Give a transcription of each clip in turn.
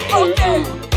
Okay.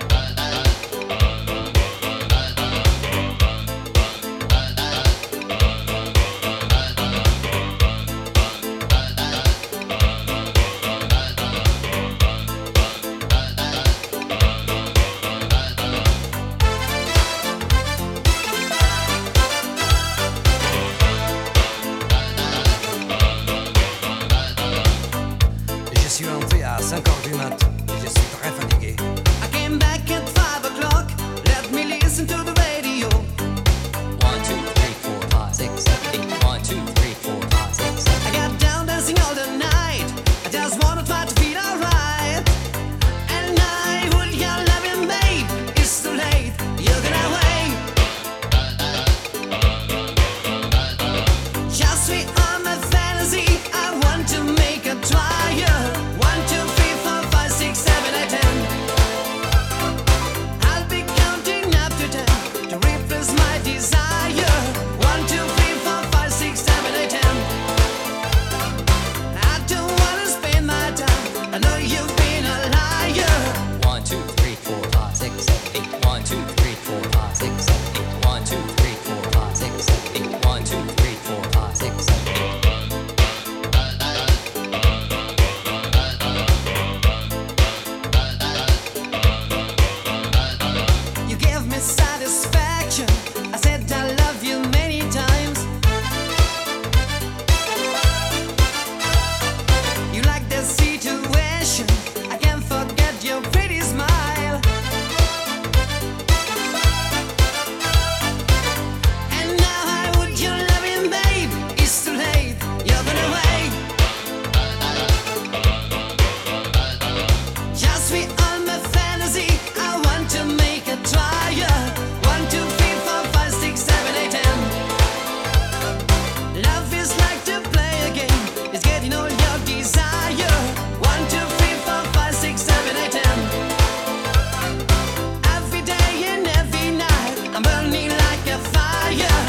Je suis rentré à 5 heures du mat et je suis très fatigué. I came back at 5 o'clock. Let me listen to the radio. 1, 2, 3, 4, 5, 6, 7, 8. 1, 2, 3, 4, 5, 6, 7. I got down dancing all the night. I just wanna try to feel alright. And I would your loving babe. It's too late. You're gonna wait. Just sweet on my fantasy. I want to make a trial. 1, 2, 3, 4, 5, 6, 7, 8, 10. I'll be counting up to 10 to replace my desire. 1, 2, 3, 4, 5, 6, 7, 8, 10. I don't wanna spend my time. I know you've been a liar. 1, 2, 3, 4, 5, 6, 7, 8. 1, 2, 3, 4, 5, 6, 7, 8. 1, 2, 3, 4, 5, 6, 7, 8. 1, 2, 3, 4, 5, 6, 7, 8. You gave me satisfaction. I said I love you many times. You like the situation. I can't forget your pretty smile. And now I would your loving babe. It's too late. You're gonna wait. Just sweet on my fantasy. I want to make a trial. 1, 2, 3, 4, 5, 6, 7, 8, 10. Love is like to play a game. It's getting all your desire. 1, 2, 3, 4, 5, 6, 7, 8, 10. Every day and every night, I'm burning like a fire.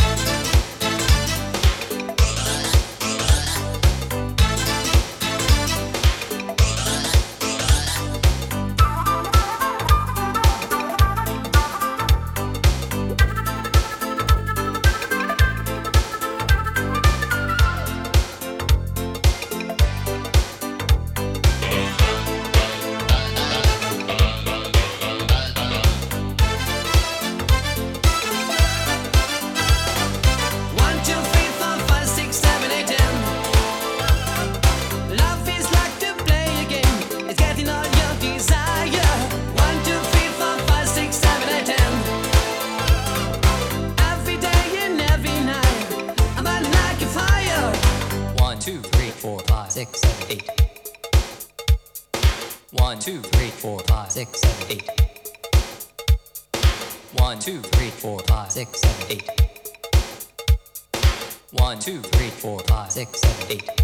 One, two, three, four, five, six, seven, eight, 10. Love is like to play a game. It's getting all your desire. 1, 2, 3, 4, 5, 6, 7, 8, 10. Every day and every night, I'm burning like a fire. 1, 2, 3, 4, 5, 6, 7, 8. 1, 2, 3, 4, 5, 6, 7, 8. 1, 2, 3, 4, 5, 6, 7, 8. 1, 2, 3, 4, 5, 6, 7, 8.